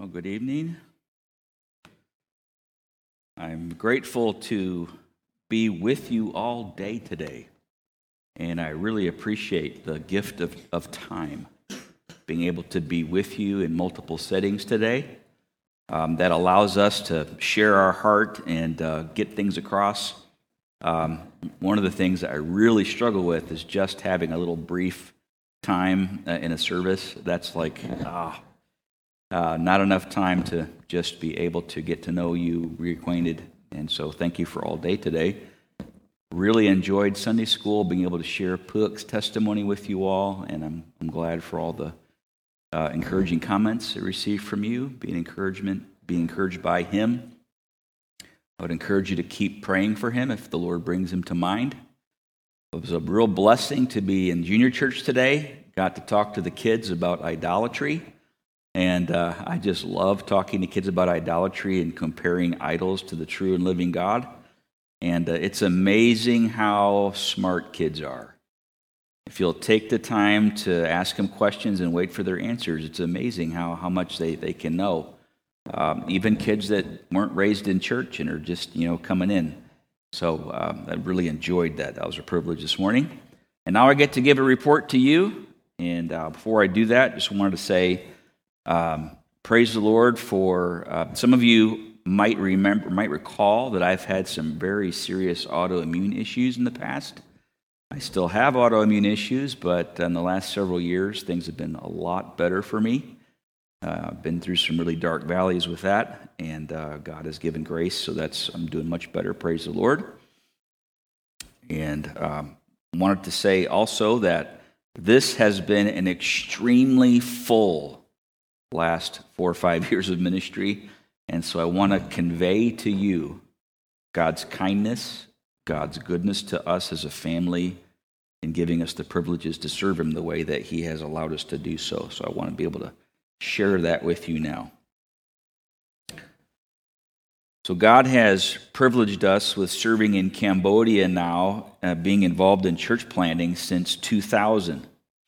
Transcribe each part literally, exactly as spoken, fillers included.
Well, good evening. I'm grateful to be with you all day today, and I really appreciate the gift of, of time, being able to be with you in multiple settings today. Um, that allows us to share our heart and uh, get things across. Um, one of the things that I really struggle with is just having a little brief time uh, in a service. That's like, ah. Uh, not enough time to just be able to get to know you, reacquainted, and so thank you for all day today. Really enjoyed Sunday school, being able to share Puck's testimony with you all, and I'm I'm glad for all the uh, encouraging comments I received from you, being encouragement, being encouraged by him. I would encourage you to keep praying for him if the Lord brings him to mind. It was a real blessing to be in junior church today. Got to talk to the kids about idolatry. And uh, I just love talking to kids about idolatry and comparing idols to the true and living God. And uh, it's amazing how smart kids are. If you'll take the time to ask them questions and wait for their answers, it's amazing how, how much they, they can know. Um, even kids that weren't raised in church and are just, you know, coming in. So um, I really enjoyed that. That was a privilege this morning. And now I get to give a report to you. And uh, before I do that, just wanted to say, Um, praise the Lord for uh, some of you might remember, might recall that I've had some very serious autoimmune issues in the past. I still have autoimmune issues, but in the last several years, things have been a lot better for me. Uh, I've been through some really dark valleys with that, and uh, God has given grace, so that's I'm doing much better. Praise the Lord. And um, wanted to say also that this has been an extremely full last four or five years of ministry, and so I want to convey to you God's kindness, God's goodness to us as a family, in giving us the privileges to serve Him the way that He has allowed us to do so. So I want to be able to share that with you now. So God has privileged us with serving in Cambodia now, uh, being involved in church planting since two thousand.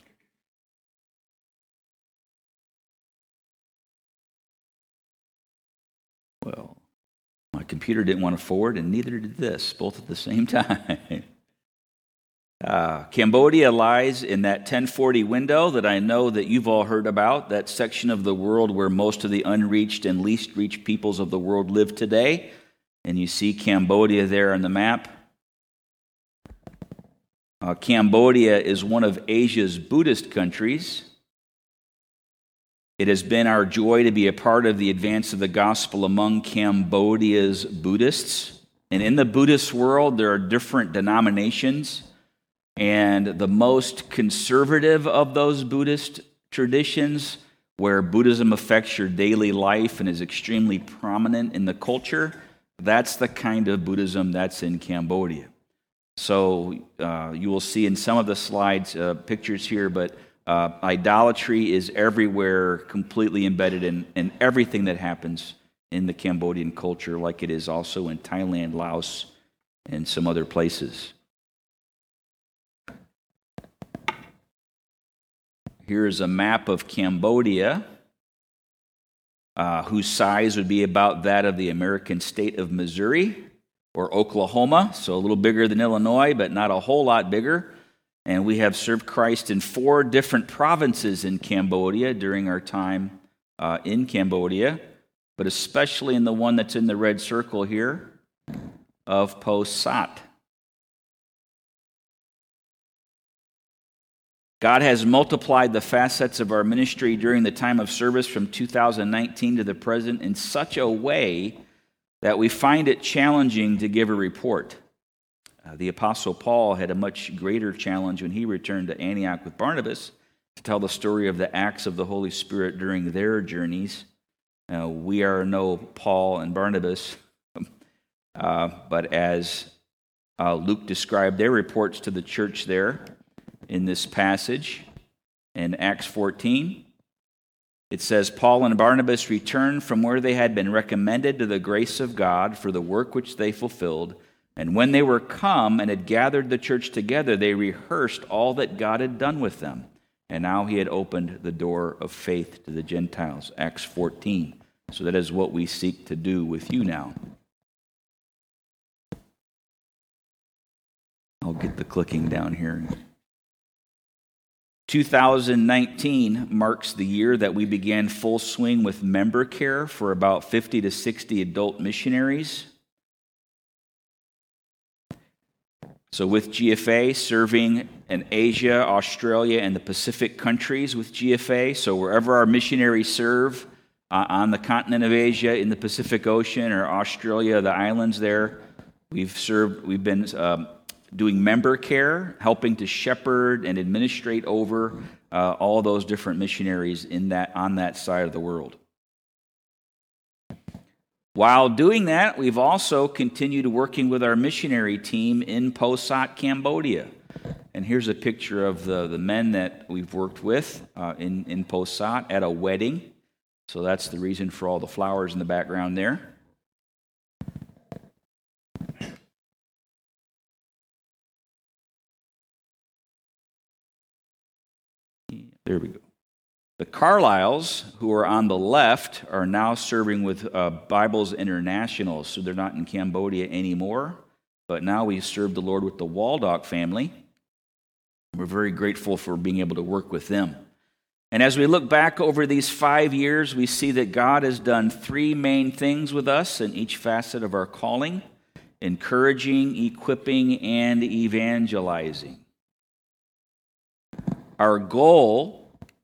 Well, my computer didn't want to forward, and neither did this, both at the same time. uh, Cambodia lies in that ten forty window that I know that you've all heard about, that section of the world where most of the unreached and least reached peoples of the world live today. And you see Cambodia there on the map. Uh, Cambodia is one of Asia's Buddhist countries. It has been our joy to be a part of the advance of the gospel among Cambodia's Buddhists. And in the Buddhist world, there are different denominations. And the most conservative of those Buddhist traditions, where Buddhism affects your daily life and is extremely prominent in the culture, that's the kind of Buddhism that's in Cambodia. So uh, you will see in some of the slides uh, pictures here, but Uh, idolatry is everywhere, completely embedded in, in everything that happens in the Cambodian culture, like it is also in Thailand, Laos, and some other places. Here is a map of Cambodia, uh, whose size would be about that of the American state of Missouri or Oklahoma, so a little bigger than Illinois, but not a whole lot bigger. And we have served Christ in four different provinces in Cambodia during our time uh, in Cambodia, but especially in the one that's in the red circle here of Po Sat. God has multiplied the facets of our ministry during the time of service from two thousand nineteen to the present in such a way that we find it challenging to give a report. Uh, the Apostle Paul had a much greater challenge when he returned to Antioch with Barnabas to tell the story of the acts of the Holy Spirit during their journeys. Uh, we are no Paul and Barnabas, uh, but as uh, Luke described their reports to the church there in this passage in Acts fourteen, it says, Paul and Barnabas returned from where they had been recommended to the grace of God for the work which they fulfilled. And when they were come and had gathered the church together, they rehearsed all that God had done with them. And now he had opened the door of faith to the Gentiles. Acts fourteen, So that is what we seek to do with you now. I'll get the clicking down here. two thousand nineteen marks the year that we began full swing with member care for about fifty to sixty adult missionaries. So with G F A, serving in Asia, Australia, and the Pacific countries with G F A. So wherever our missionaries serve, uh, on the continent of Asia, in the Pacific Ocean, or Australia, the islands there, we've served. We've been um, doing member care, helping to shepherd and administrate over uh, all those different missionaries in that on that side of the world. While doing that, we've also continued working with our missionary team in Posat, Cambodia. And here's a picture of the, the men that we've worked with uh, in, in Posat at a wedding. So that's the reason for all the flowers in the background there. There we go. The Carlisles, who are on the left, are now serving with uh, Bibles International, so they're not in Cambodia anymore, but now we serve the Lord with the Waldock family. We're very grateful for being able to work with them. And as we look back over these five years, we see that God has done three main things with us in each facet of our calling: encouraging, equipping, and evangelizing. Our goal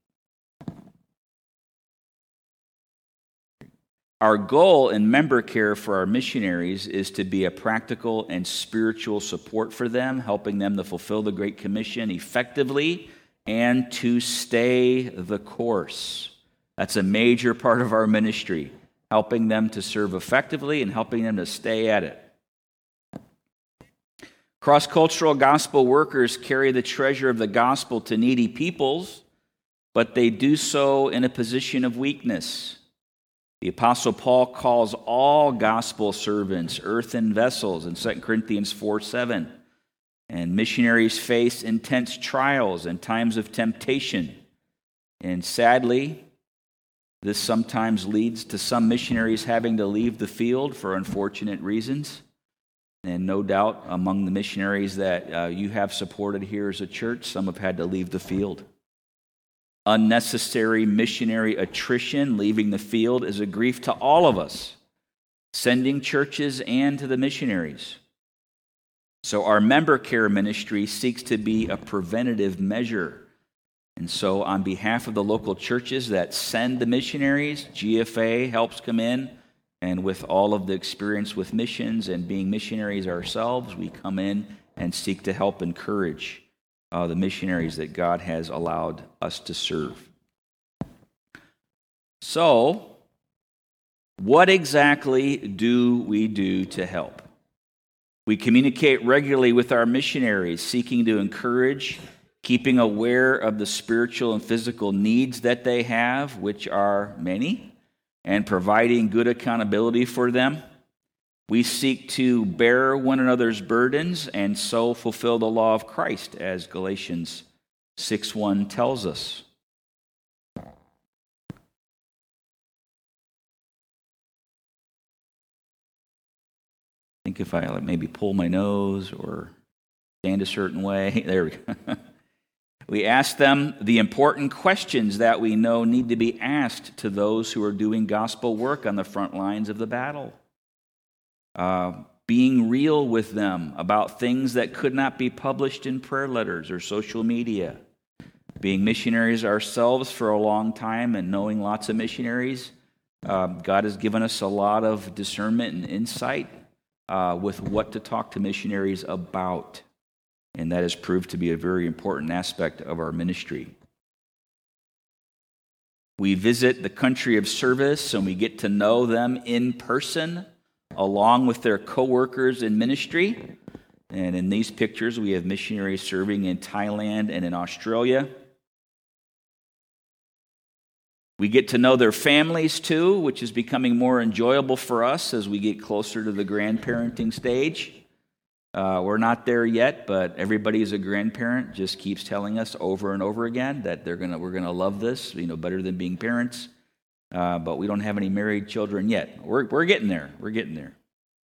Our goal in member care for our missionaries is to be a practical and spiritual support for them, helping them to fulfill the Great Commission effectively and to stay the course. That's a major part of our ministry, helping them to serve effectively and helping them to stay at it. Cross-cultural gospel workers carry the treasure of the gospel to needy peoples, but they do so in a position of weakness. The Apostle Paul calls all gospel servants earthen vessels in Second Corinthians four seven. And missionaries face intense trials and times of temptation. And sadly, this sometimes leads to some missionaries having to leave the field for unfortunate reasons. And no doubt among the missionaries that uh, you have supported here as a church, some have had to leave the field. Unnecessary missionary attrition, leaving the field, is a grief to all of us, sending churches and to the missionaries. So our member care ministry seeks to be a preventative measure. And so on behalf of the local churches that send the missionaries, G F A helps come in, and with all of the experience with missions and being missionaries ourselves, we come in and seek to help encourage Uh, the missionaries that God has allowed us to serve. So, what exactly do we do to help? We communicate regularly with our missionaries, seeking to encourage, keeping aware of the spiritual and physical needs that they have, which are many, and providing good accountability for them. We seek to bear one another's burdens and so fulfill the law of Christ, as Galatians six one tells us. I think if I maybe pull my nose or stand a certain way, there we go. We ask them the important questions that we know need to be asked to those who are doing gospel work on the front lines of the battle. Uh, being real with them about things that could not be published in prayer letters or social media. Being missionaries ourselves for a long time and knowing lots of missionaries, uh, God has given us a lot of discernment and insight uh, with what to talk to missionaries about. And that has proved to be a very important aspect of our ministry. We visit the country of service and we get to know them in person, along with their co-workers in ministry. And in these pictures, we have missionaries serving in Thailand and in Australia. We get to know their families too, which is becoming more enjoyable for us as we get closer to the grandparenting stage. Uh, we're not there yet, but everybody is a grandparent just keeps telling us over and over again that they're gonna we're gonna love this, you know, better than being parents. uh, but we don't have any married children yet. We're, we're getting there. We're getting there.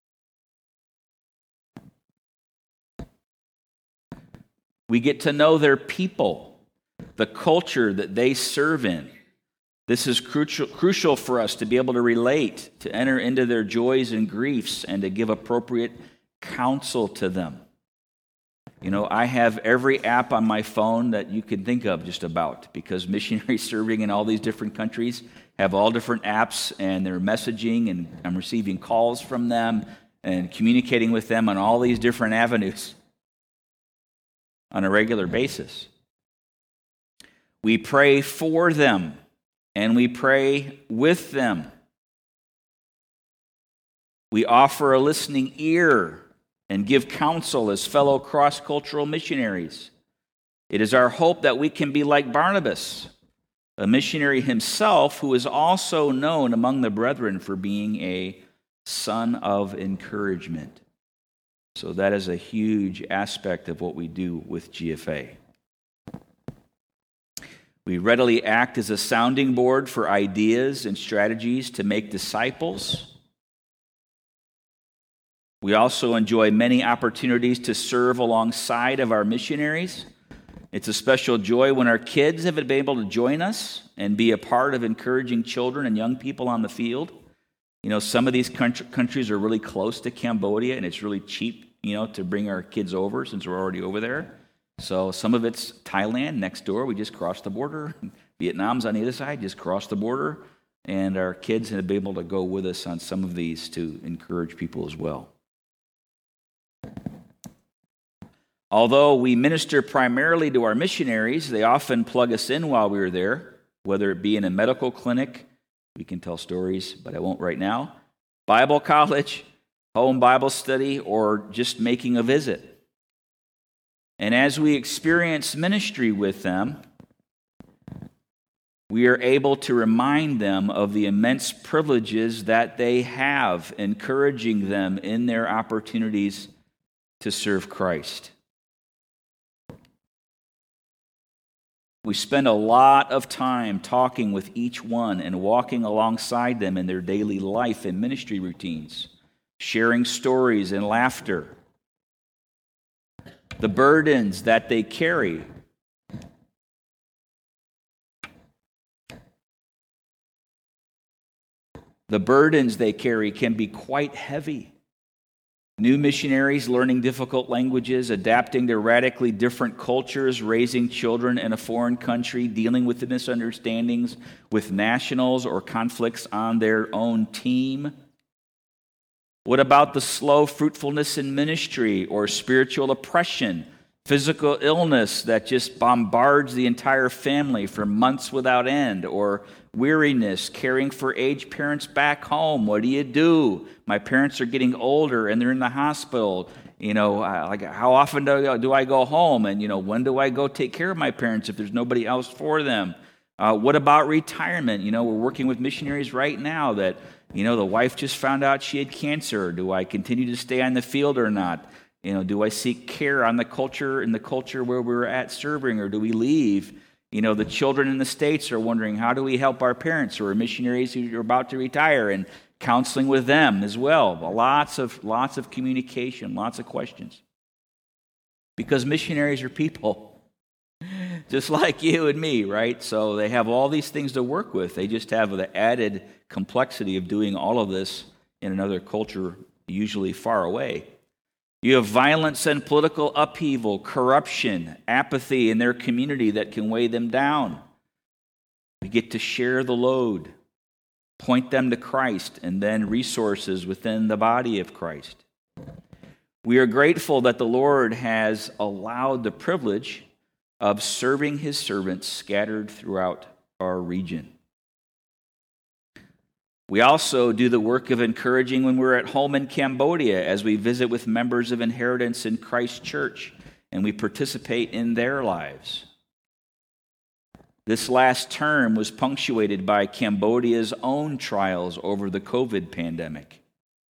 We get to know their people, the culture that they serve in. This is crucial, crucial for us to be able to relate, to enter into their joys and griefs, and to give appropriate counsel to them. You know, I have every app on my phone that you can think of just about, because missionaries serving in all these different countries have all different apps, and they're messaging, and I'm receiving calls from them and communicating with them on all these different avenues on a regular basis. We pray for them, and we pray with them. We offer a listening ear and give counsel as fellow cross-cultural missionaries. It is our hope that we can be like Barnabas, a missionary himself who is also known among the brethren for being a son of encouragement. So that is a huge aspect of what we do with G F A. We readily act as a sounding board for ideas and strategies to make disciples. We also enjoy many opportunities to serve alongside of our missionaries. It's a special joy when our kids have been able to join us and be a part of encouraging children and young people on the field. You know, some of these countries are really close to Cambodia, and it's really cheap, you know, to bring our kids over since we're already over there. So some of it's Thailand next door. We just crossed the border. Vietnam's on the other side, just crossed the border. And our kids have been able to go with us on some of these to encourage people as well. Although we minister primarily to our missionaries, they often plug us in while we were there, whether it be in a medical clinic, we can tell stories, but I won't right now, Bible college, home Bible study, or just making a visit. And as we experience ministry with them, we are able to remind them of the immense privileges that they have, encouraging them in their opportunities to serve Christ. We spend a lot of time talking with each one and walking alongside them in their daily life and ministry routines, sharing stories and laughter. The burdens that they carry. The burdens they carry can be quite heavy. New missionaries learning difficult languages, adapting to radically different cultures, raising children in a foreign country, dealing with the misunderstandings with nationals or conflicts on their own team. What about the slow fruitfulness in ministry or spiritual oppression, physical illness that just bombards the entire family for months without end, or weariness, caring for aged parents back home? What do you do? My parents are getting older and they're in the hospital. You know, like how often do, do I go home? And, you know, when do I go take care of my parents if there's nobody else for them? Uh, what about retirement? You know, we're working with missionaries right now that, you know, the wife just found out she had cancer. Do I continue to stay on the field or not? You know, do I seek care on the culture, in the culture where we're at serving, or do we leave? You know, the children in the States are wondering, how do we help our parents who are missionaries who are about to retire, and counseling with them as well. Lots of, lots of communication, lots of questions. Because missionaries are people, just like you and me, right? So they have all these things to work with. They just have the added complexity of doing all of this in another culture, usually far away. You have violence and political upheaval, corruption, apathy in their community that can weigh them down. We get to share the load, point them to Christ, and then resources within the body of Christ. We are grateful that the Lord has allowed the privilege of serving his servants scattered throughout our region. We also do the work of encouraging when we're at home in Cambodia as we visit with members of Inheritance in Christ Church, and we participate in their lives. This last term was punctuated by Cambodia's own trials over the COVID pandemic.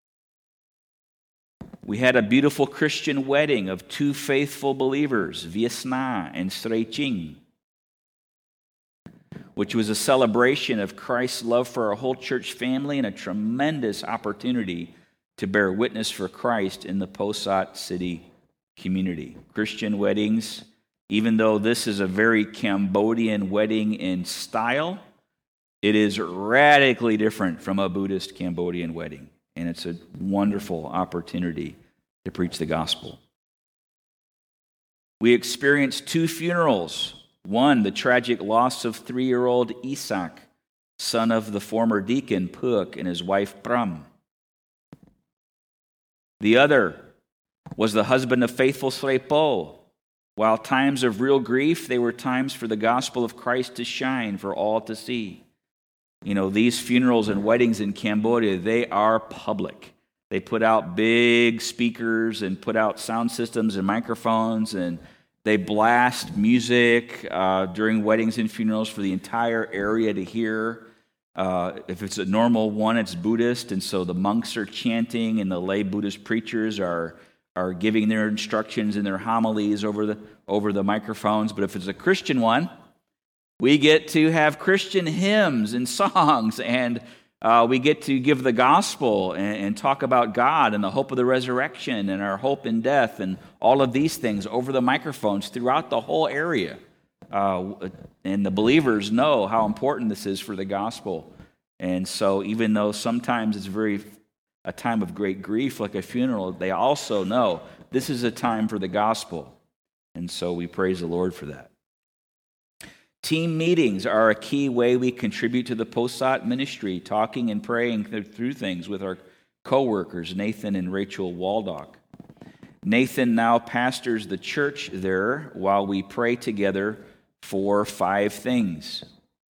We had a beautiful Christian wedding of two faithful believers, Viesna and Srei Ching. which was a celebration of Christ's love for our whole church family and a tremendous opportunity to bear witness for Christ in the Posat City community. Christian weddings, even though this is a very Cambodian wedding in style, it is radically different from a Buddhist Cambodian wedding, and it's a wonderful opportunity to preach the gospel. We experienced two funerals. One, the tragic loss of three-year-old Isak, son of the former deacon Puk and his wife Pram. The other was the husband of faithful Srepo. While times of real grief, they were times for the gospel of Christ to shine for all to see. You know, these funerals and weddings in Cambodia, they are public. They put out big speakers and put out sound systems and microphones, and they blast music uh, during weddings and funerals for the entire area to hear. Uh, if it's a normal one, it's Buddhist, and so the monks are chanting, and the lay Buddhist preachers are are giving their instructions and their homilies over the over the microphones. But if it's a Christian one, we get to have Christian hymns and songs, and uh, we get to give the gospel and, and talk about God and the hope of the resurrection and our hope in death and all of these things over the microphones throughout the whole area. Uh, and the believers know how important this is for the gospel. And so even though sometimes it's very a time of great grief like a funeral, they also know this is a time for the gospel. And so we praise the Lord for that. Team meetings are a key way we contribute to the Posat ministry, talking and praying through things with our co-workers, Nathan and Rachel Waldock. Nathan now pastors the church there while we pray together for five things.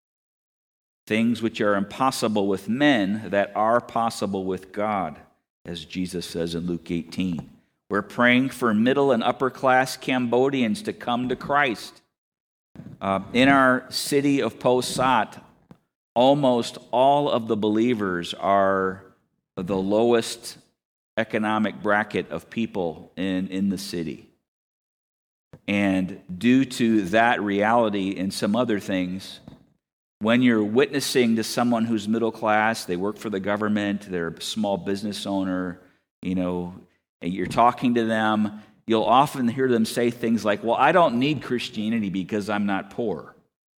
Things which are impossible with men that are possible with God, as Jesus says in Luke eighteen. We're praying for middle and upper class Cambodians to come to Christ. Uh, in our city of Posat, almost all of the believers are the lowest economic bracket of people in, in the city. And due to that reality and some other things, when you're witnessing to someone who's middle class, they work for the government, they're a small business owner, you know, and you're talking to them, you'll often hear them say things like, well, I don't need Christianity because I'm not poor.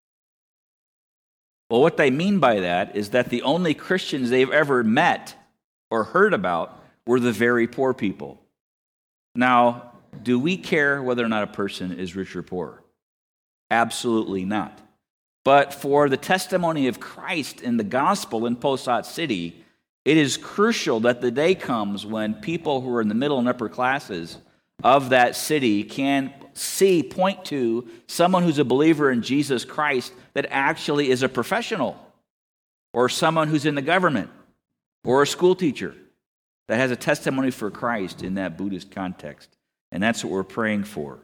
Well, what they mean by that is that the only Christians they've ever met or heard about were the very poor people. Now, do we care whether or not a person is rich or poor? Absolutely not. But for the testimony of Christ in the gospel in Posat City, it is crucial that the day comes when people who are in the middle and upper classes of that city can see, point to someone who's a believer in Jesus Christ that actually is a professional, or someone who's in the government, or a school teacher that has a testimony for Christ in that Buddhist context. And that's what we're praying for.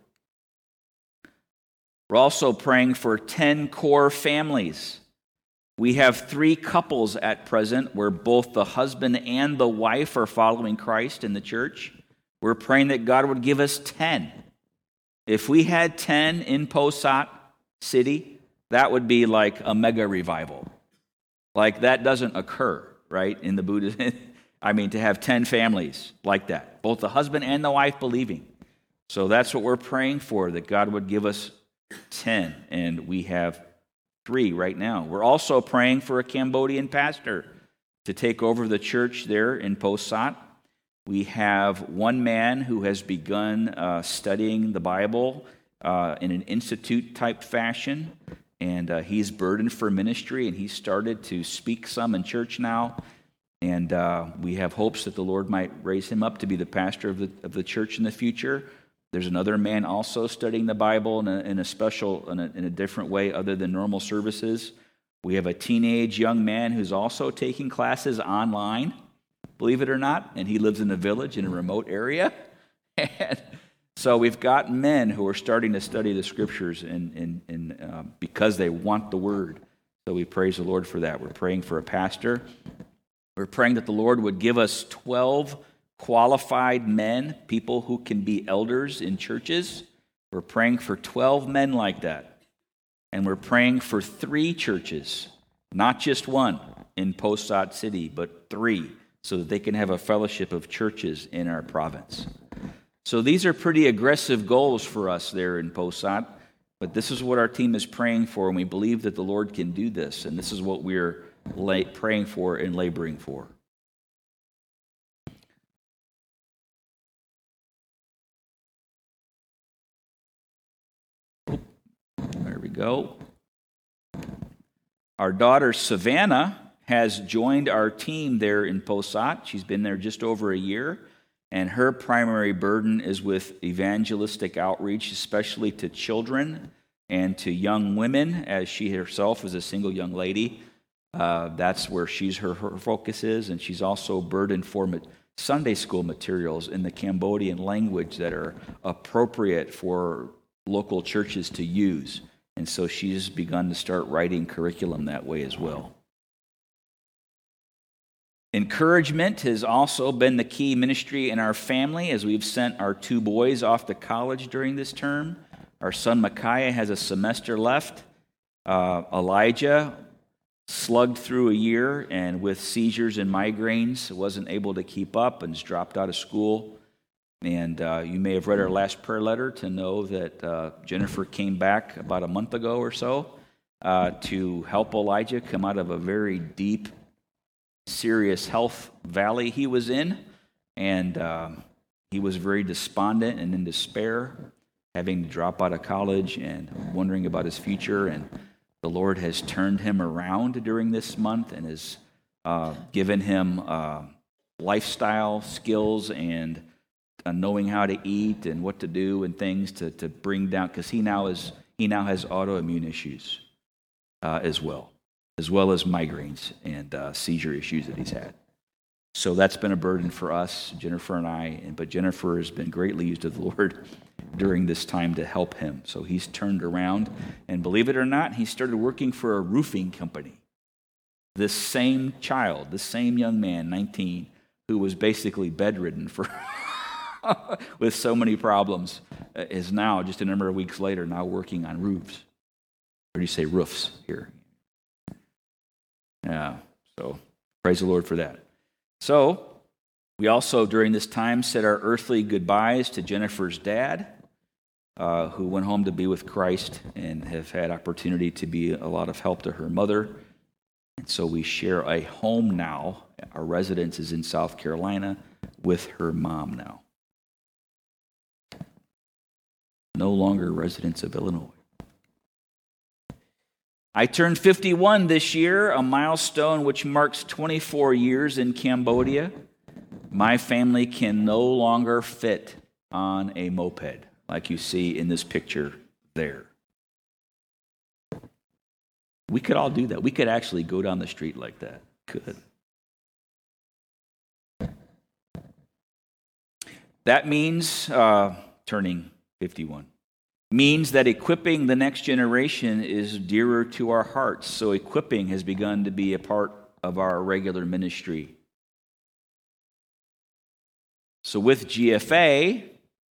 We're also praying for ten core families. We have three couples at present where both the husband and the wife are following Christ in the church. We're praying that God would give us ten. If we had ten in Posat City, that would be like a mega revival. Like that doesn't occur, right, in the Buddhist. I mean, to have ten families like that, both the husband and the wife believing. So that's what we're praying for, that God would give us ten, and we have three right now. We're also praying for a Cambodian pastor to take over the church there in Posat. We have one man who has begun uh, studying the Bible uh, in an institute-type fashion, and uh, he's burdened for ministry, and he's started to speak some in church now, and uh, we have hopes that the Lord might raise him up to be the pastor of the, of the church in the future. There's another man also studying the Bible in a, in a special, in a, in a different way other than normal services. We have a teenage young man who's also taking classes online, believe it or not, and he lives in a village in a remote area. And so we've got men who are starting to study the Scriptures and, and, and uh, because they want the Word. So we praise the Lord for that. We're praying for a pastor. We're praying that the Lord would give us twelve qualified men, people who can be elders in churches. We're praying for twelve men like that. And we're praying for three churches, not just one in Posad City, but three, so that they can have a fellowship of churches in our province. So these are pretty aggressive goals for us there in Posad, but this is what our team is praying for, and we believe that the Lord can do this, and this is what we're praying for and laboring for. There we go. Our daughter Savannah has joined our team there in Posad. She's been there just over a year, and her primary burden is with evangelistic outreach, especially to children and to young women, as she herself is a single young lady. Uh, that's where she's her, her focus is, and she's also burdened for Sunday school materials in the Cambodian language that are appropriate for local churches to use. And so she's begun to start writing curriculum that way as well. Encouragement has also been the key ministry in our family as we've sent our two boys off to college during this term. Our son Micaiah has a semester left. Uh, Elijah slugged through a year and with seizures and migraines wasn't able to keep up and has dropped out of school. And uh, you may have read our last prayer letter to know that uh, Jennifer came back about a month ago or so uh, to help Elijah come out of a very deep, serious health valley he was in. And uh, he was very despondent and in despair, having to drop out of college and wondering about his future. And the Lord has turned him around during this month and has uh, given him uh, lifestyle skills and uh, knowing how to eat and what to do and things to, to bring down, because he now is he now has autoimmune issues uh, as well, as well as migraines and uh, seizure issues that he's had. So that's been a burden for us, Jennifer and I, but Jennifer has been greatly used of the Lord during this time to help him. So he's turned around, and believe it or not, he started working for a roofing company. This same child, this same young man, nineteen, who was basically bedridden for with so many problems, is now, just a number of weeks later, now working on roofs. Or do you say roofs here? Yeah, so praise the Lord for that. So, we also, during this time, said our earthly goodbyes to Jennifer's dad, uh, who went home to be with Christ and have had opportunity to be a lot of help to her mother. And so we share a home now. Our residence is in South Carolina with her mom now. No longer residents of Illinois. I turned fifty-one this year, a milestone which marks twenty-four years in Cambodia. My family can no longer fit on a moped, like you see in this picture there. We could all do that. We could actually go down the street like that. Could. That means uh, turning fifty-one. Means that equipping the next generation is dearer to our hearts. So equipping has begun to be a part of our regular ministry. So with G F A,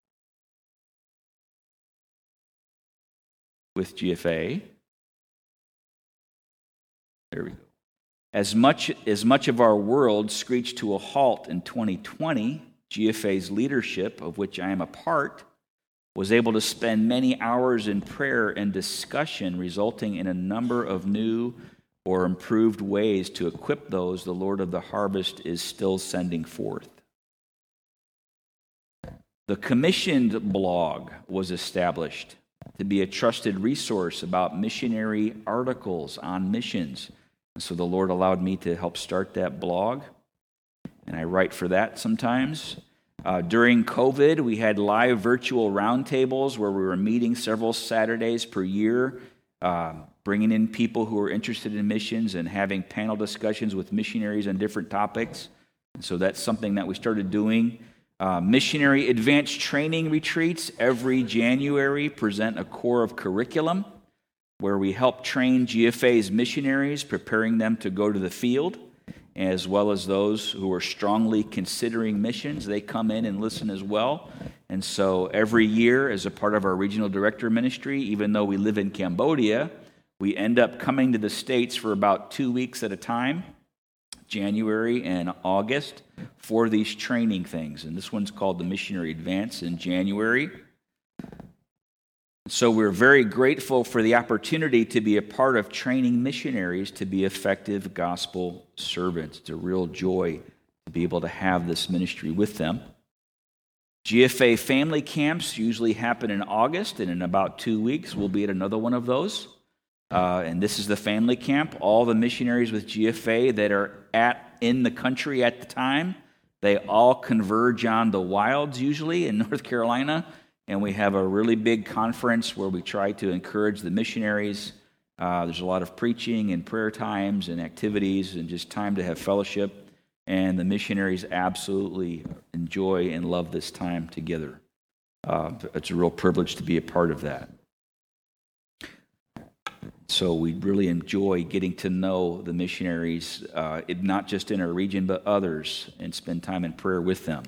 with G F A, there we go. As much as much of our world screeched to a halt in twenty twenty, G F A's leadership, of which I am a part, was able to spend many hours in prayer and discussion, resulting in a number of new or improved ways to equip those the Lord of the harvest is still sending forth. The commissioned blog was established to be a trusted resource about missionary articles on missions. And so the Lord allowed me to help start that blog, and I write for that sometimes. Uh, during COVID, we had live virtual roundtables where we were meeting several Saturdays per year, uh, bringing in people who were interested in missions and having panel discussions with missionaries on different topics. And so that's something that we started doing. Uh, missionary advanced training retreats every January present a core of curriculum where we help train G F A's missionaries, preparing them to go to the field, as well as those who are strongly considering missions. They come in and listen as well. And so every year, as a part of our regional director ministry, even though we live in Cambodia, We end up coming to the States for about two weeks at a time, January and August, for these training things. And this one's called the Missionary Advance in January. So we're very grateful for the opportunity to be a part of training missionaries to be effective gospel servants. It's a real joy to be able to have this ministry with them. G F A family camps usually happen in August, and in about two weeks we'll be at another one of those. Uh, and this is the family camp. All the missionaries with G F A that are at in the country at the time, they all converge on the wilds usually in North Carolina. And we have a really big conference where we try to encourage the missionaries. Uh, there's a lot of preaching and prayer times and activities and just time to have fellowship. And the missionaries absolutely enjoy and love this time together. Uh, it's a real privilege to be a part of that. So we really enjoy getting to know the missionaries, uh, it, not just in our region, but others, and spend time in prayer with them.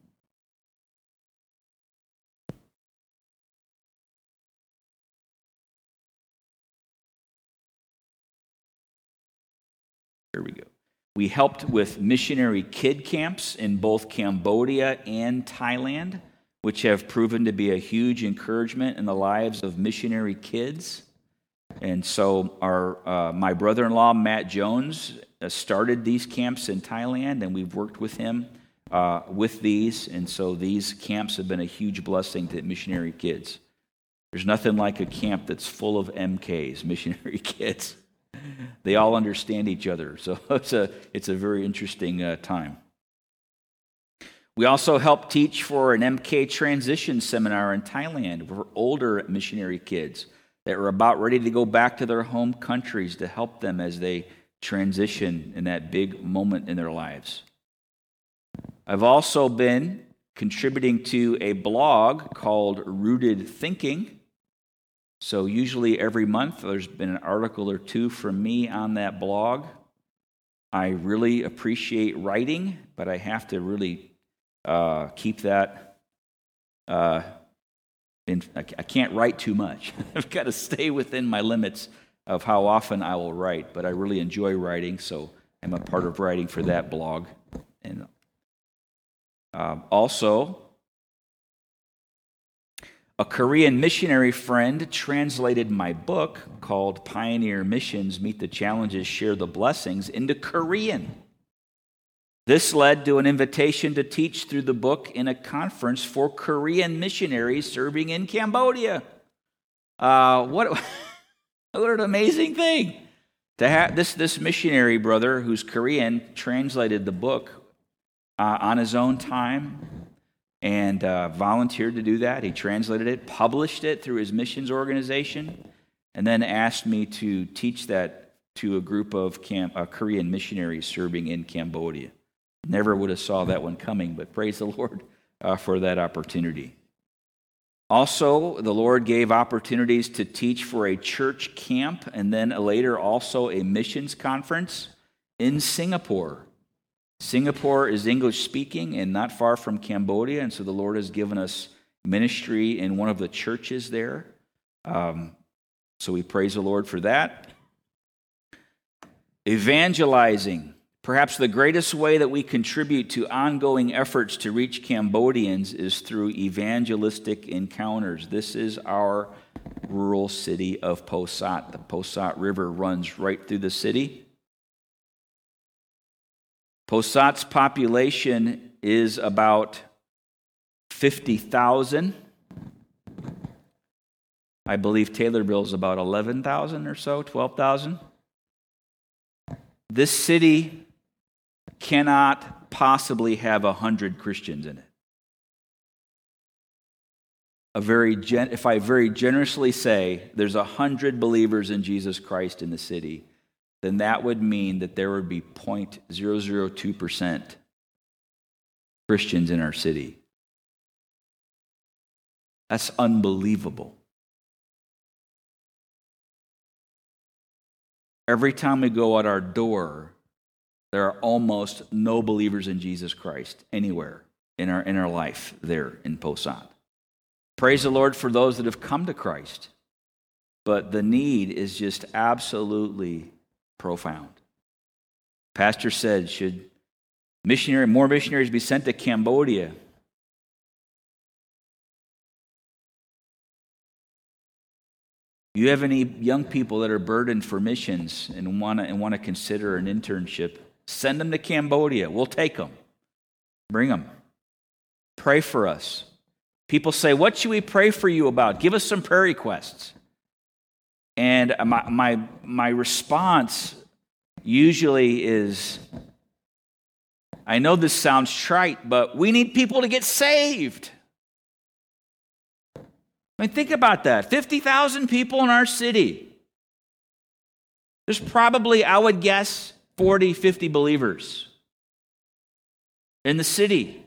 Here we go. We helped with missionary kid camps in both Cambodia and Thailand, which have proven to be a huge encouragement in the lives of missionary kids. And so our uh, my brother-in-law, Matt Jones, uh, started these camps in Thailand, and we've worked with him uh, with these. And so these camps have been a huge blessing to missionary kids. There's nothing like a camp that's full of M Ks, missionary kids. They all understand each other, so it's a it's a very interesting uh, time. We also help teach for an M K transition seminar in Thailand for older missionary kids that are about ready to go back to their home countries to help them as they transition in that big moment in their lives. I've also been contributing to a blog called Rooted Thinking. So usually every month there's been an article or two from me on that blog. I really appreciate writing, but I have to really uh, keep that. Uh, in, I can't write too much. I've got to stay within my limits of how often I will write, but I really enjoy writing, so I'm a part of writing for that blog. And uh, also, a Korean missionary friend translated my book called Pioneer Missions, Meet the Challenges, Share the Blessings into Korean. This led to an invitation to teach through the book in a conference for Korean missionaries serving in Cambodia. Uh, what, what an amazing thing. To have this, this missionary brother who's Korean translated the book uh, on his own time and uh, volunteered to do that. He translated it, published it through his missions organization, and then asked me to teach that to a group of Cam- uh, Korean missionaries serving in Cambodia. Never would have saw that one coming, but praise the Lord uh, for that opportunity. Also, the Lord gave opportunities to teach for a church camp and then later also a missions conference in Singapore. Singapore is English speaking and not far from Cambodia, and so the Lord has given us ministry in one of the churches there. Um, so we praise the Lord for that. Evangelizing. Perhaps the greatest way that we contribute to ongoing efforts to reach Cambodians is through evangelistic encounters. This is our rural city of Posat. The Posat River runs right through the city. Posat's population is about fifty thousand. I believe Taylorville is about eleven thousand or so, twelve thousand. This city cannot possibly have one hundred Christians in it. A very gen- if I very generously say there's one hundred believers in Jesus Christ in the city, then that would mean that there would be zero point zero zero two percent Christians in our city. That's unbelievable. Every time we go out our door, there are almost no believers in Jesus Christ anywhere in our in our life there in Posat. Praise the Lord for those that have come to Christ. but the need is just absolutely profound. Pastor said, should missionary, more missionaries be sent to Cambodia? You have any young people that are burdened for missions and want to and want to consider an internship? Send them to Cambodia. We'll take them. Bring them. Pray for us. People say, what should we pray for you about? Give us some prayer requests. And my my, my response usually is, I know this sounds trite, but we need people to get saved. I mean, think about that. fifty thousand people in our city. There's probably, I would guess, forty, fifty believers in the city.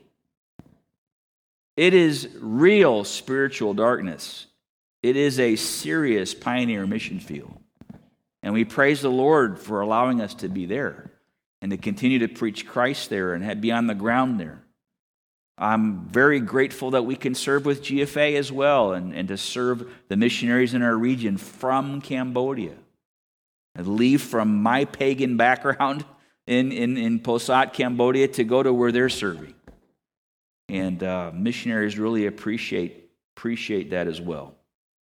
It is real spiritual darkness. It is a serious pioneer mission field. And we praise the Lord for allowing us to be there and to continue to preach Christ there and be on the ground there. I'm very grateful that we can serve with G F A as well and, and to serve the missionaries in our region from Cambodia. I leave from my pagan background in, in, in Posat, Cambodia, to go to where they're serving. And uh, missionaries really appreciate, appreciate that as well.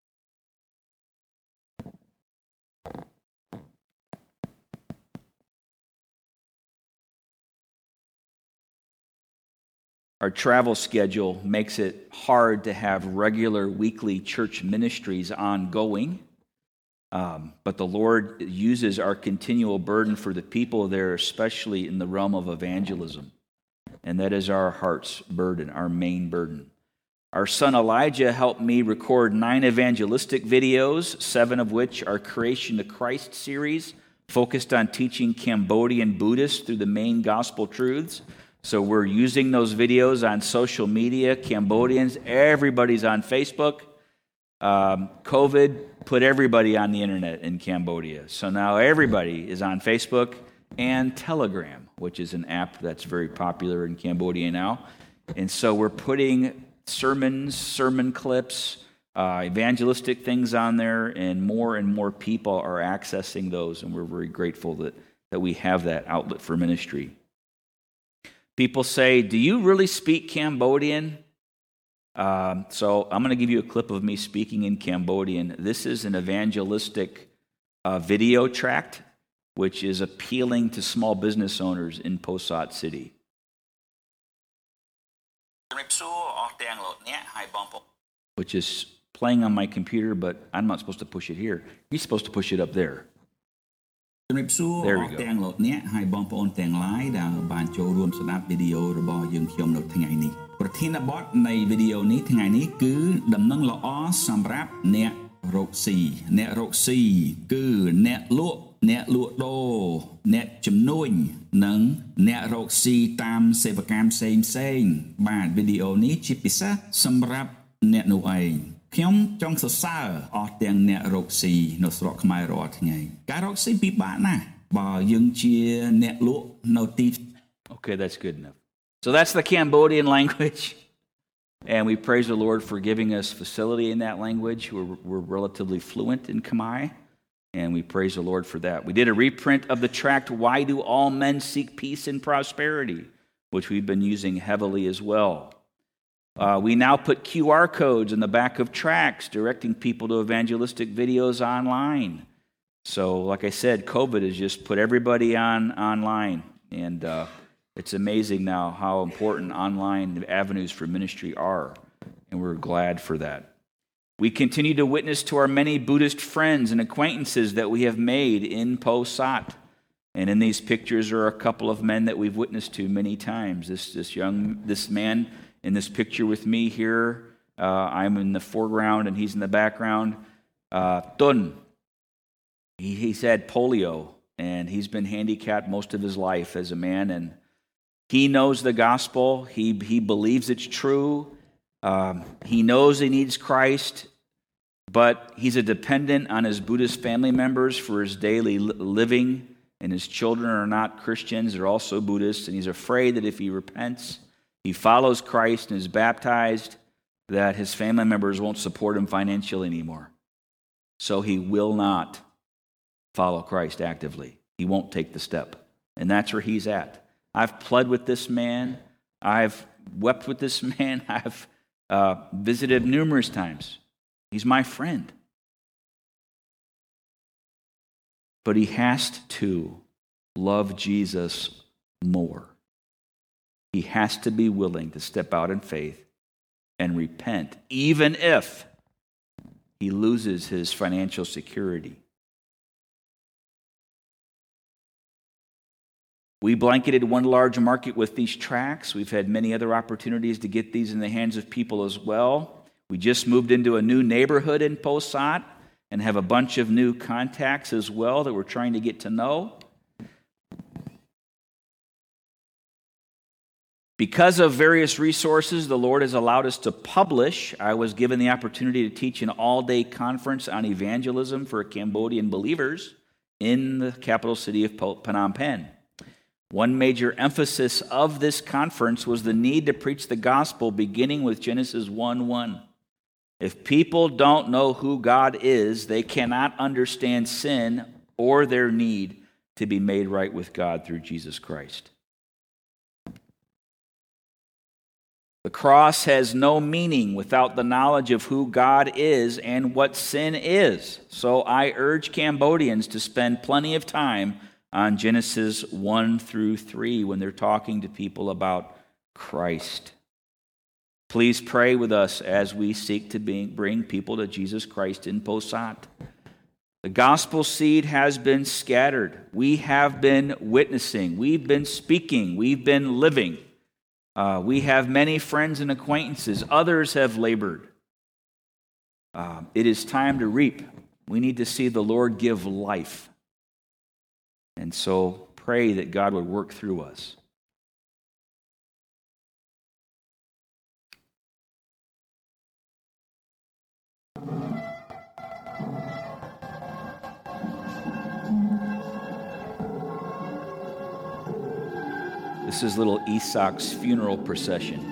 Our travel schedule makes it hard to have regular weekly church ministries ongoing. Um, but the Lord uses our continual burden for the people there, especially in the realm of evangelism. And that is our heart's burden, our main burden. Our son Elijah helped me record nine evangelistic videos, seven of which are Creation to Christ series, focused on teaching Cambodian Buddhists through the main gospel truths. So we're using those videos on social media. Cambodians, everybody's on Facebook. Um, COVID put everybody on the internet in Cambodia. So now everybody is on Facebook and Telegram, which is an app that's very popular in Cambodia now. And so we're putting sermons, sermon clips, uh, evangelistic things on there, and more and more people are accessing those, and we're very grateful that, that we have that outlet for ministry. People say, do you really speak Cambodian? Um, so I'm going to give you a clip of me speaking in Cambodian. This is an evangelistic uh, video tract, which is appealing to small business owners in Posat City. Which is playing on my computer, but I'm not supposed to push it here. You're supposed to push it up there. There we go. ទាំងលោកអ្នកហើយបងប្អូនទាំងឡាយដែលបានចូលរួមស្ដាប់វីដេអូរបស់យើងខ្ញុំនៅថ្ងៃនេះប្រធានបទនៃវីដេអូនេះថ្ងៃនេះគឺដំណឹងល្អសម្រាប់អ្នករកស៊ីអ្នករកស៊ីគឺអ្នកលក់អ្នកលក់ដូរអ្នកជំនួញនិងអ្នករកស៊ីតាមសេវាកម្មផ្សេងផ្សេងបាទវីដេអូនេះជាពិសេសសម្រាប់អ្នកនោះឯងខ្ញុំចង់សរសើរអស់ទាំងអ្នករកស៊ីនៅស្រុកខ្មែររាល់ថ្ងៃការរកស៊ីពិបាកណាស់បើយើងជាអ្នកលក់នៅទី Okay, that's good enough. So that's the Cambodian language, and we praise the Lord for giving us facility in that language. We're, we're relatively fluent in Khmer, and we praise the Lord for that. We did a reprint of the tract, Why Do All Men Seek Peace and Prosperity, which we've been using heavily as well. Uh, we now put Q R codes in the back of tracts directing people to evangelistic videos online. So, like I said, COVID has just put everybody on online, and uh, it's amazing now how important online avenues for ministry are, and we're glad for that. We continue to witness to our many Buddhist friends and acquaintances that we have made in Posat. And in these pictures are a couple of men that we've witnessed to many times. This this young this man in this picture with me here, uh, I'm in the foreground and he's in the background. Uh, Tun, he, he's had polio and he's been handicapped most of his life as a man, and he knows the gospel. He he believes it's true. Um, he knows he needs Christ, but he's a dependent on his Buddhist family members for his daily living, and his children are not Christians. They're also Buddhists, and he's afraid that if he repents, he follows Christ and is baptized, that his family members won't support him financially anymore. So he will not follow Christ actively. He won't take the step. And that's where he's at. I've pled with this man. I've wept with this man. I've uh, visited him numerous times. He's my friend. But he has to love Jesus more. He has to be willing to step out in faith and repent, even if he loses his financial security. We blanketed one large market with these tracts. We've had many other opportunities to get these in the hands of people as well. We just moved into a new neighborhood in Posat and have a bunch of new contacts as well that we're trying to get to know. Because of various resources the Lord has allowed us to publish, I was given the opportunity to teach an all-day conference on evangelism for Cambodian believers in the capital city of Phnom Penh. One major emphasis of this conference was the need to preach the gospel beginning with Genesis one one. If people don't know who God is, they cannot understand sin or their need to be made right with God through Jesus Christ. The cross has no meaning without the knowledge of who God is and what sin is. So I urge Cambodians to spend plenty of time on Genesis one through three when they're talking to people about Christ. Please pray with us as we seek to bring people to Jesus Christ in Posat. The gospel seed has been scattered. We have been witnessing. We've been speaking. We've been living. Uh, we have many friends and acquaintances. Others have labored. Uh, it is time to reap. We need to see the Lord give life. And so pray that God would work through us. This is little Isaac's funeral procession.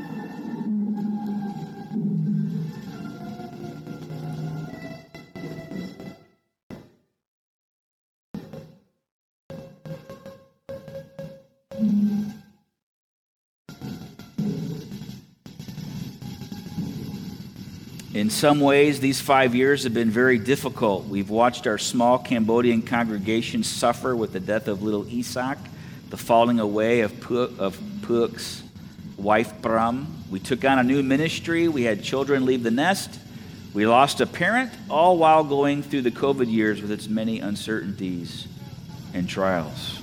In some ways, these five years have been very difficult. We've watched our small Cambodian congregation suffer with the death of little Isaac, the falling away of Puok's wife, Bram. We took on a new ministry. We had children leave the nest. We lost a parent, all while going through the COVID years with its many uncertainties and trials.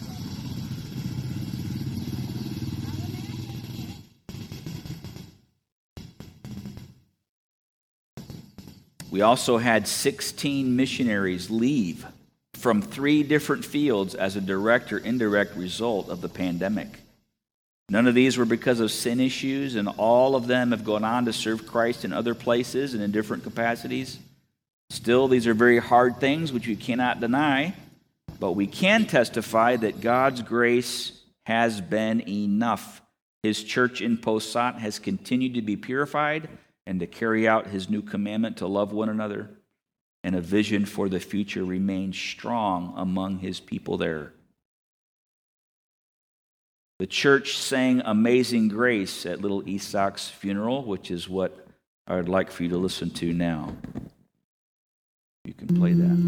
We also had sixteen missionaries leave from three different fields as a direct or indirect result of the pandemic. None of these were because of sin issues, and all of them have gone on to serve Christ in other places and in different capacities. Still, these are very hard things which we cannot deny, but we can testify that God's grace has been enough. His church in Posat has continued to be purified and to carry out his new commandment to love one another, and a vision for the future remains strong among his people there. The church sang Amazing Grace at little Isaac's funeral, which is what I would like for you to listen to now. You can play that.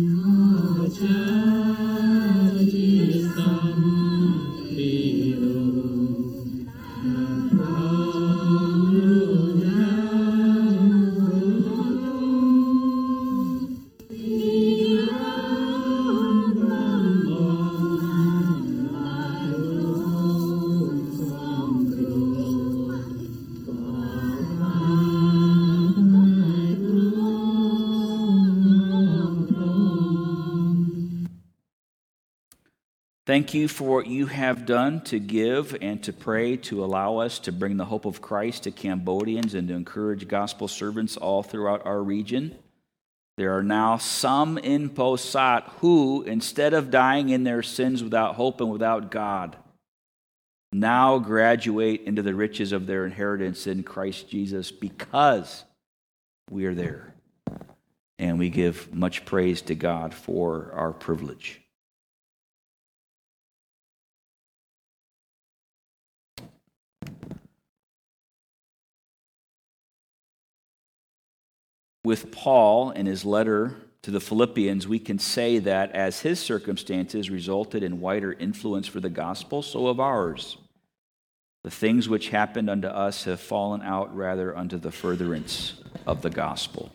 Thank you for what you have done to give and to pray to allow us to bring the hope of Christ to Cambodians and to encourage gospel servants all throughout our region. There are now some in Posat who, instead of dying in their sins without hope and without God, now graduate into the riches of their inheritance in Christ Jesus because we are there. And we give much praise to God for our privilege. With Paul in his letter to the Philippians, we can say that as his circumstances resulted in wider influence for the gospel, so have ours. The things which happened unto us have fallen out rather unto the furtherance of the gospel.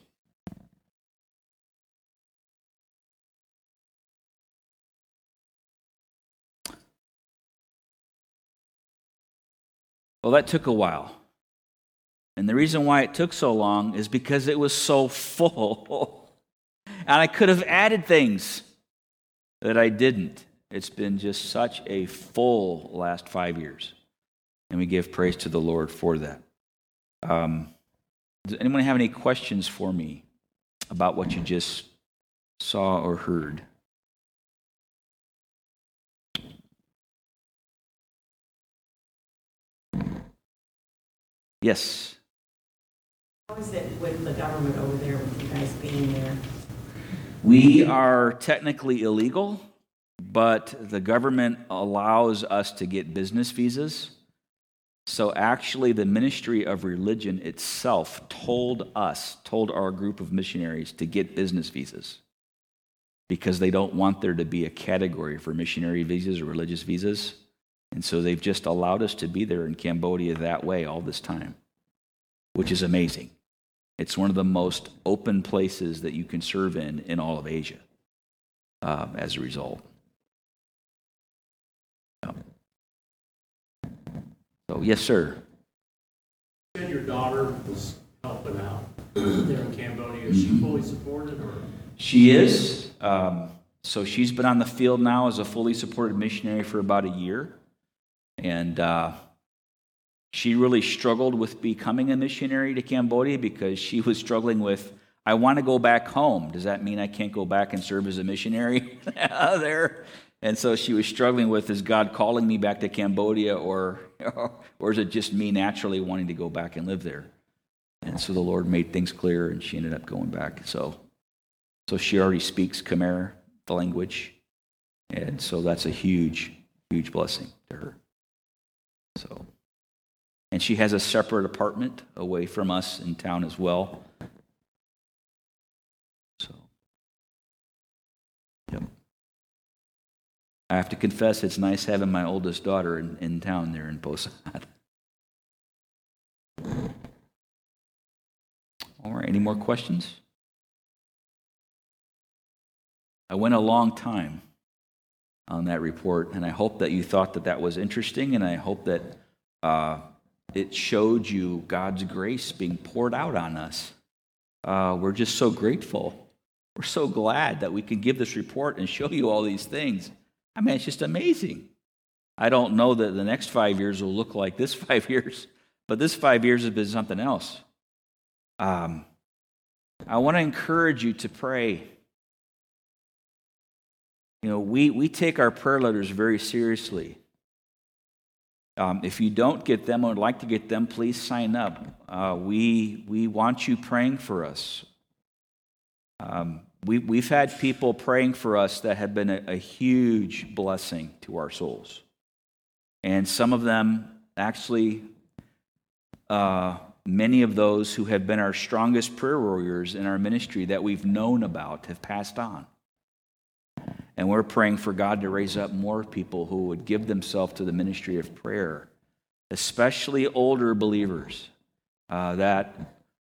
Well, that took a while. And the reason why it took so long is because it was so full. And I could have added things that I didn't. It's been just such a full last five years. And we give praise to the Lord for that. Um, does anyone have any questions for me about what you just saw or heard? Yes. How is it with the government over there, with you guys being there? We are technically illegal, but the government allows us to get business visas. So actually, the Ministry of Religion itself told us, told our group of missionaries to get business visas because they don't want there to be a category for missionary visas or religious visas. And so they've just allowed us to be there in Cambodia that way all this time, which is amazing. It's one of the most open places that you can serve in in all of Asia uh, as a result. Yeah. So, yes, sir. You said your daughter was helping out there in Cambodia. Is she fully supported? Or? She is. Um, so she's been on the field now as a fully supported missionary for about a year. And uh, she really struggled with becoming a missionary to Cambodia because she was struggling with, I want to go back home. Does that mean I can't go back and serve as a missionary there? And so she was struggling with, is God calling me back to Cambodia, or, or is it just me naturally wanting to go back and live there? And so the Lord made things clear, and she ended up going back. So, so she already speaks Khmer, the language, and so that's a huge, huge blessing to her. So, and she has a separate apartment away from us in town as well. So, yep. I have to confess, it's nice having my oldest daughter in, in town there in Posad. All right, any more questions? I went a long time on that report, and I hope that you thought that that was interesting, and I hope that uh, it showed you God's grace being poured out on us. Uh, we're just so grateful. We're so glad that we can give this report and show you all these things. I mean, it's just amazing. I don't know that the next five years will look like this five years, but this five years has been something else. Um, I want to encourage you to pray. You know, we, we take our prayer letters very seriously. Um, if you don't get them or would like to get them, please sign up. Uh, we we want you praying for us. Um, we, we've had people praying for us that have been a, a huge blessing to our souls. And some of them, actually, uh, many of those who have been our strongest prayer warriors in our ministry that we've known about have passed on. And we're praying for God to raise up more people who would give themselves to the ministry of prayer, especially older believers uh, that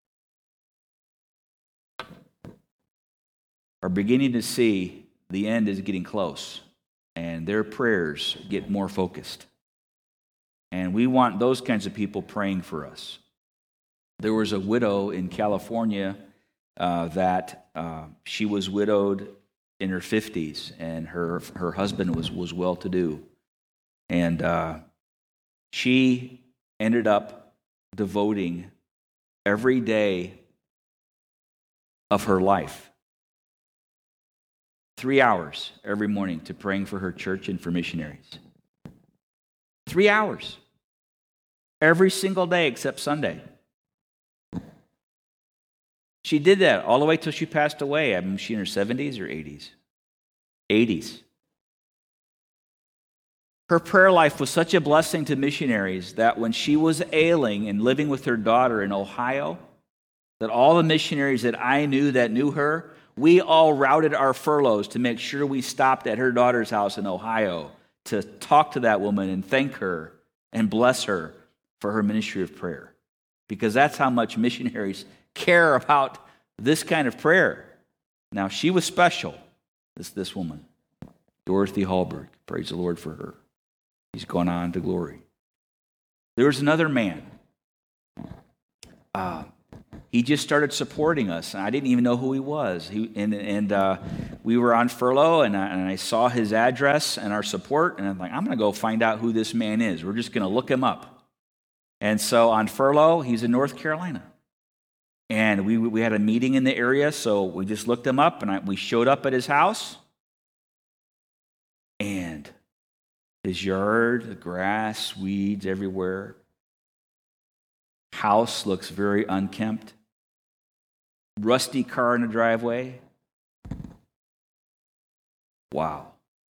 are beginning to see the end is getting close, and their prayers get more focused. And we want those kinds of people praying for us. There was a widow in California uh, that uh, she was widowed in her fifties, and her her husband was, was well-to-do. And uh, she ended up devoting every day of her life, three hours every morning, to praying for her church and for missionaries. Three hours. Every single day except Sunday. She did that all the way till she passed away. I mean, she in her seventies or eighties? eighties. Her prayer life was such a blessing to missionaries that when she was ailing and living with her daughter in Ohio, that all the missionaries that I knew that knew her, we all routed our furloughs to make sure we stopped at her daughter's house in Ohio to talk to that woman and thank her and bless her for her ministry of prayer. Because that's how much missionaries care about this kind of prayer. Now, she was special, this, this woman, Dorothy Hallberg. Praise the Lord for her. He's gone on to glory. There was another man. Uh, he just started supporting us. I didn't even know who he was. He, and and uh, we were on furlough, and I, and I saw his address and our support, and I'm like, I'm going to go find out who this man is. We're just going to look him up. And so on furlough, he's in North Carolina. And we we had a meeting in the area, so we just looked him up, and I, we showed up at his house. And his yard, the grass, weeds everywhere. House looks very unkempt. Rusty car in the driveway. Wow.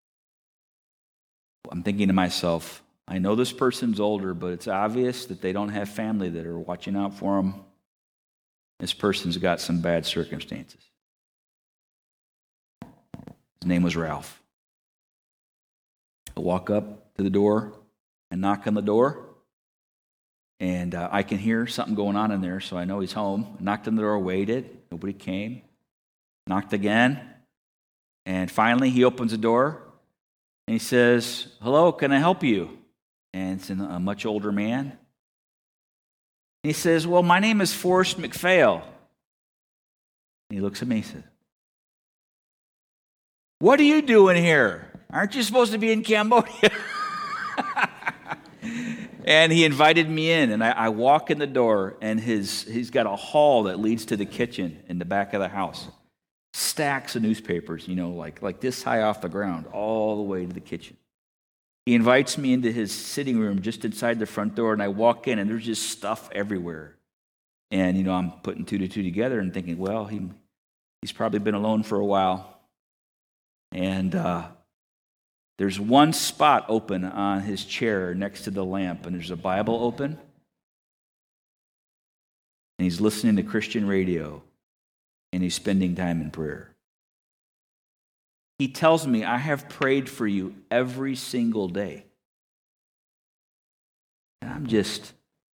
I'm thinking to myself, I know this person's older, but it's obvious that they don't have family that are watching out for them. This person's got some bad circumstances. His name was Ralph. I walk up to the door and knock on the door, and uh, I can hear something going on in there, so I know he's home. I knocked on the door, waited. Nobody came. Knocked again, and finally he opens the door, and he says, "Hello, can I help you?" And it's a much older man. He says, "Well, my name is Forrest McPhail." And he looks at me and says, "What are you doing here? Aren't you supposed to be in Cambodia?" And he invited me in, and I, I walk in the door, and his he's got a hall that leads to the kitchen in the back of the house. Stacks of newspapers, you know, like, like this high off the ground, all the way to the kitchen. He invites me into his sitting room just inside the front door, and I walk in, and there's just stuff everywhere. And, you know, I'm putting two to two together and thinking, well, he he's probably been alone for a while. And uh, there's one spot open on his chair next to the lamp, and there's a Bible open. And he's listening to Christian radio, and he's spending time in prayer. He tells me, "I have prayed for you every single day." And I'm just,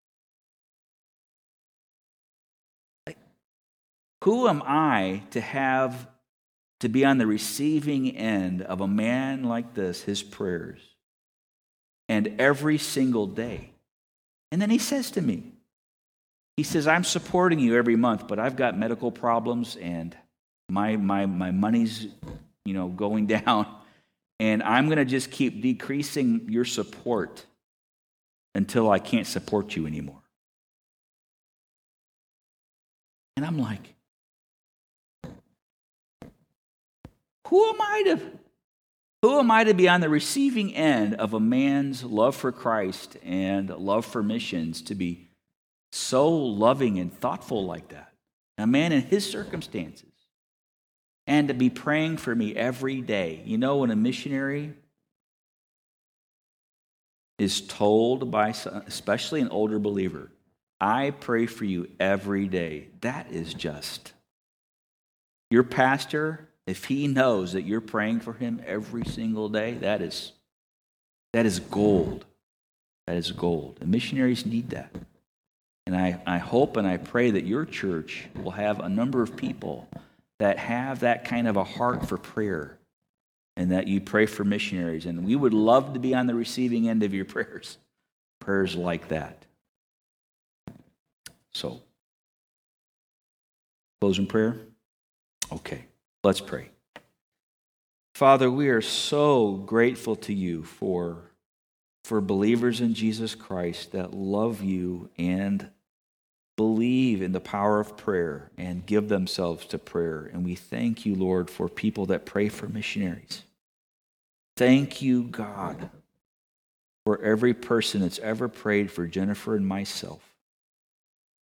like, who am I to have to be on the receiving end of a man like this, his prayers, and every single day? And then he says to me, he says, "I'm supporting you every month, but I've got medical problems, and my my my money's, you know, going down, and I'm going to just keep decreasing your support until I can't support you anymore." And I'm like, who am I to who am I to be on the receiving end of a man's love for Christ and love for missions, to be so loving and thoughtful like that? A man in his circumstances. And to be praying for me every day. You know, when a missionary is told by, especially an older believer, "I pray for you every day," that is just, your pastor, if he knows that you're praying for him every single day, that is, that is gold. That is gold. And missionaries need that. And I, I hope and I pray that your church will have a number of people that have that kind of a heart for prayer, and that you pray for missionaries. And we would love to be on the receiving end of your prayers, prayers like that. So, closing prayer? Okay, let's pray. Father, we are so grateful to you for, for believers in Jesus Christ that love you and believe in the power of prayer and give themselves to prayer. And we thank you, Lord, for people that pray for missionaries. Thank you, God, for every person that's ever prayed for Jennifer and myself.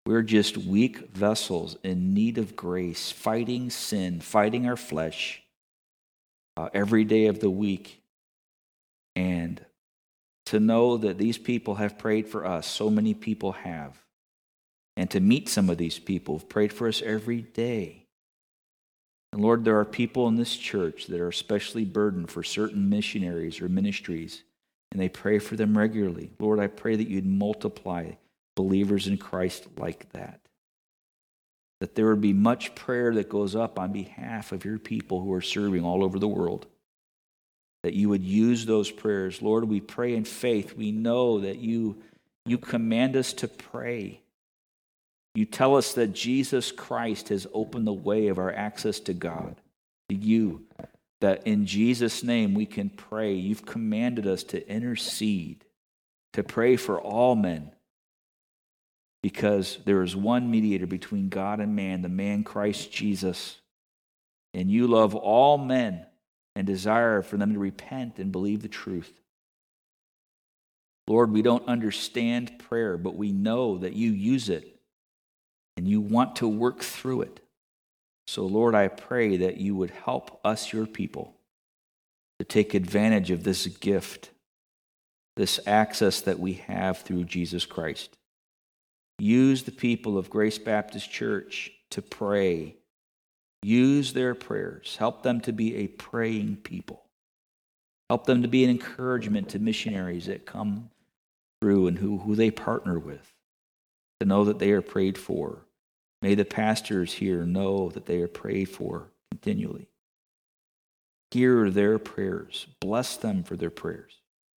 We're just weak vessels in need of grace, fighting sin, fighting our flesh uh, every day of the week. And to know that these people have prayed for us, so many people have. And to meet some of these people who've prayed for us every day. And Lord, there are people in this church that are especially burdened for certain missionaries or ministries, and they pray for them regularly. Lord, I pray that you'd multiply believers in Christ like that. That there would be much prayer that goes up on behalf of your people who are serving all over the world. That you would use those prayers. Lord, we pray in faith. We know that you, you command us to pray. You tell us that Jesus Christ has opened the way of our access to God, to you, that in Jesus' name we can pray. You've commanded us to intercede, to pray for all men, because there is one mediator between God and man, the man Christ Jesus. And you love all men and desire for them to repent and believe the truth. Lord, we don't understand prayer, but we know that you use it and you want to work through it. So, Lord, I pray that you would help us, your people, to take advantage of this gift, this access that we have through Jesus Christ. Use the people of Grace Baptist Church to pray. Use their prayers. Help them to be a praying people. Help them to be an encouragement to missionaries that come through and who, who they partner with, to know that they are prayed for. May the pastors here know that they are prayed for continually. Hear their prayers. Bless them for their prayers.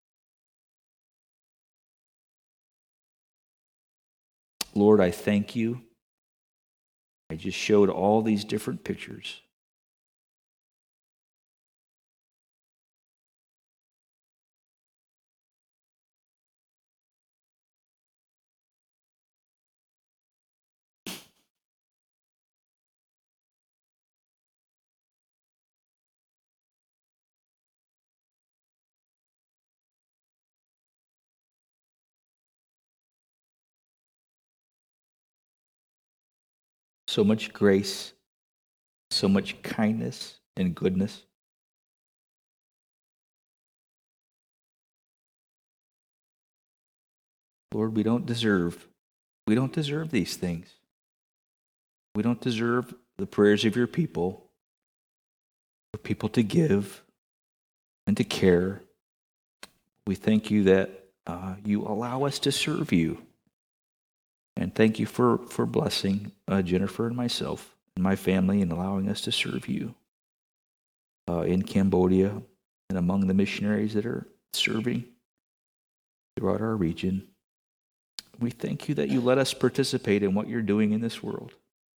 Lord, I thank you. I just showed all these different pictures. So much grace, so much kindness and goodness. Lord, we don't deserve, we don't deserve these things. We don't deserve the prayers of your people, for people to give and to care. We thank you that uh, you allow us to serve you. And thank you for, for blessing uh, Jennifer and myself and my family and allowing us to serve you uh, in Cambodia and among the missionaries that are serving throughout our region. We thank you that you let us participate in what you're doing in this world.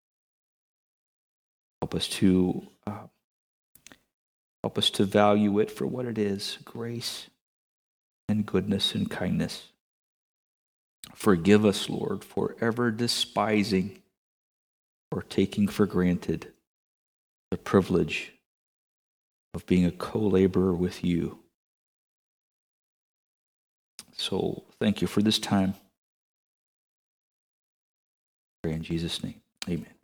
Help us to uh, help us to value it for what it is, grace and goodness and kindness. Forgive us, Lord, for ever despising or taking for granted the privilege of being a co-laborer with you. So thank you for this time. Pray in Jesus' name. Amen.